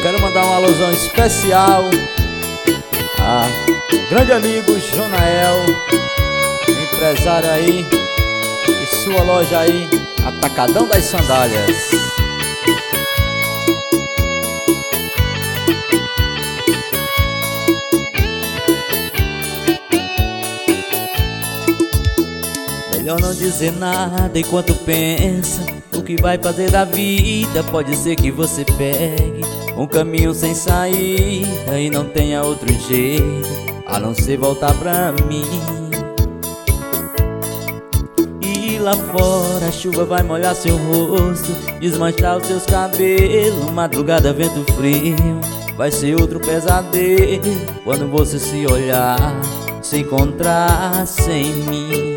quero mandar um alusão especial a grande amigo Jonael, empresário aí, e sua loja aí, Atacadão das Sandálias. Melhor não dizer nada enquanto pensa o que vai fazer da vida. Pode ser que você pegue um caminho sem saída e não tenha outro jeito a não ser voltar pra mim. E lá fora a chuva vai molhar seu rosto, desmanchar os seus cabelos. Madrugada, vento frio, vai ser outro pesadelo quando você se olhar, se encontrar sem mim.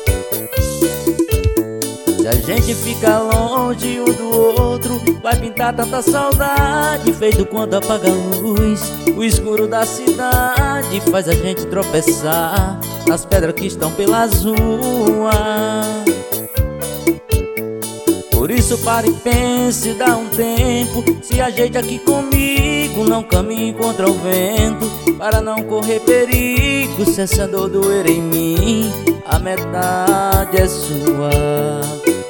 Se a gente fica longe um do outro, vai pintar tanta saudade, feito quando apaga a luz. O escuro da cidade faz a gente tropeçar nas pedras que estão pelas ruas. Por isso pare e pense, dá um tempo, se ajeite aqui comigo, não caminhe contra o vento, para não correr perigo. Se essa dor doer em mim, a metade é sua.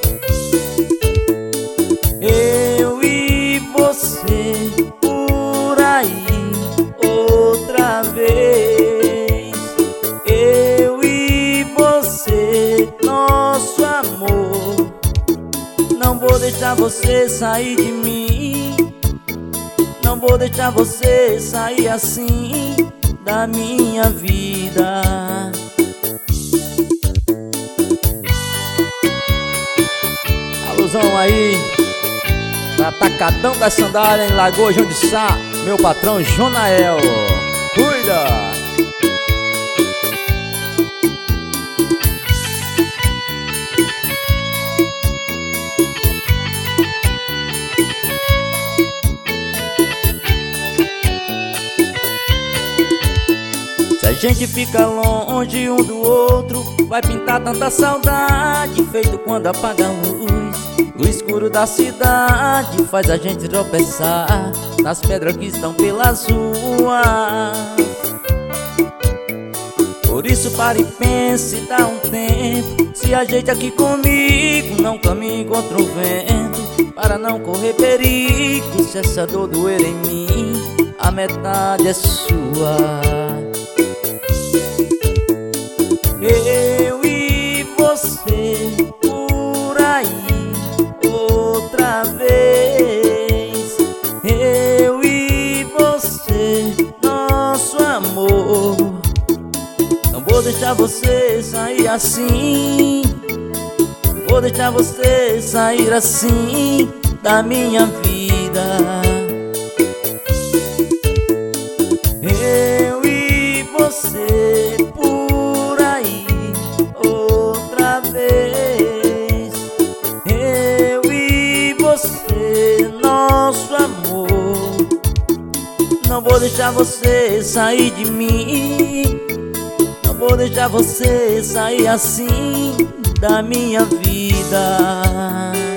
Eu e você por aí outra vez. Eu e você, nosso amor. Não vou deixar você sair de mim, não vou deixar você sair assim da minha vida. Alusão aí da Atacadão das Sandálias em Lagoa João de Sá, meu patrão Jonael. Cuida! Se a gente fica longe um do outro, vai pintar tanta saudade, feito quando apaga a luz. O escuro da cidade faz a gente tropeçar nas pedras que estão pelas ruas. Por isso pare e pense, dá um tempo, se ajeite aqui comigo, não caminhe contra o vento, para não correr perigo. Se essa dor doer em mim, a metade é sua. Eu e você por aí outra vez. Eu e você, nosso amor. Não vou deixar você sair assim, vou deixar você sair assim da minha vida. Eu e você por aí outra vez. Eu e você, nosso amor. Não vou deixar você sair de mim, não vou deixar você sair assim da minha vida.